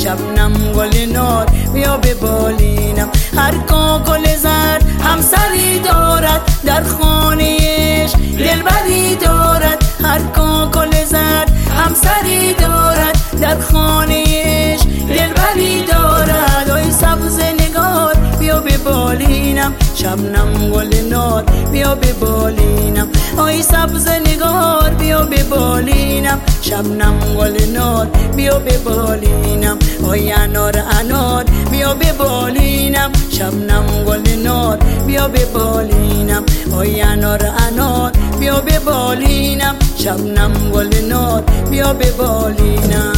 شبنم گل نار بیا ببالینم. هر کا گل زرد همسری دارد در خانهش دلبری دارد. هر کا گل زرد همسری دارد در خانهش دلبری دارد. ای سبز نگار بیا ببالینم شبنم گل نار بیا ببالینم. ای سبز نگار بیا ببالینم شبنم گل نار بیا ببالینم. ای انار انار بیا ببالینم شبنم گل نار بیا ببالینم. ای انار انار بیا ببالینم شبنم گل نار بیا ببالینم.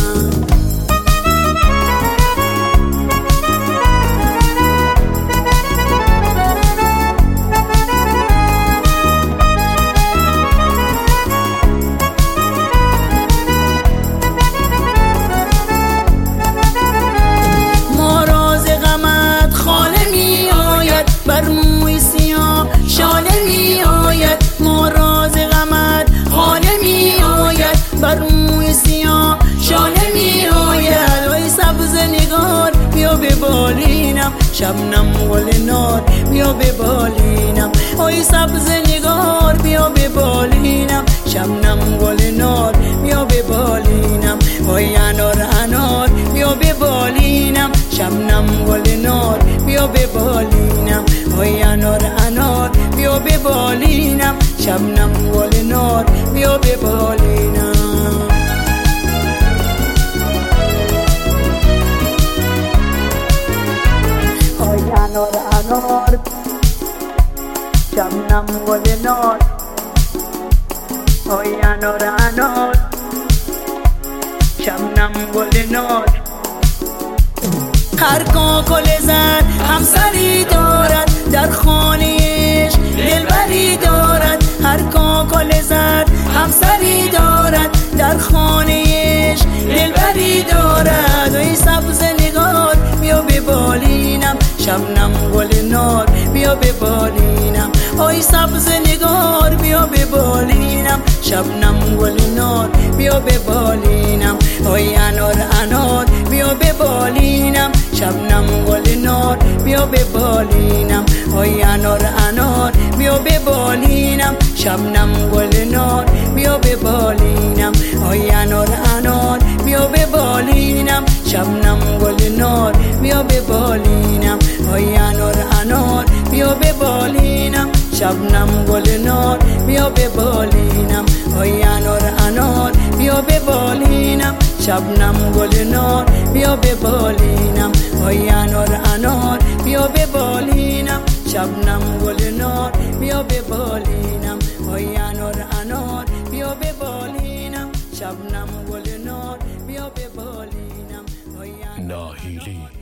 بر موی سیاه شاله می آید. ما راز غمت خاله می آید. بر موی سیاه شاله می آید. ای سبز نگار بیا ببالینم شبنم گل نار بیا ببالینم. ای سبز نگار بیا ببالینم شبنم گل نار بیا ببالینم. ای انار انار بیا ببالینم شبنم گل نار بیا ببالینم. ای انار انار بیا ببالینم شبنم گل نار بیا ببالینم. ای انار انار شبنم گل نار. ای انار انار شبنم گل نار. هر کا گل زرد همسری دارد در خانهش دلبری دارد. هر کا گل زرد همسری دارد در خانهش دلبری دارد. ای سبز نگار بیا ببالینم شبنم گل نار بیا ببالینم. ای سبز نگار بیا ببالینم شبنم گل نار بیا ببالینم. ای انار انار بیا ببالینم شبنم گل نار بیا ببالینم. ای انار انار بیا ببالینم شبنم گل نار بیا ببالینم. ای انار انار بیا ببالینم شبنم گل نار بیا ببالینم. ای انار انار بیا ببالینم شبنم گل نار بیا ببالینم. ای انار انار بیا ببالینم شبنم گل نار بیا ببالینم. ای انار انار بیا ببالینم شبنم گل نار بیا ببالینم. ای انار انار بیا ببالینم شبنم گل نار بیا ببالینم. ناهیلی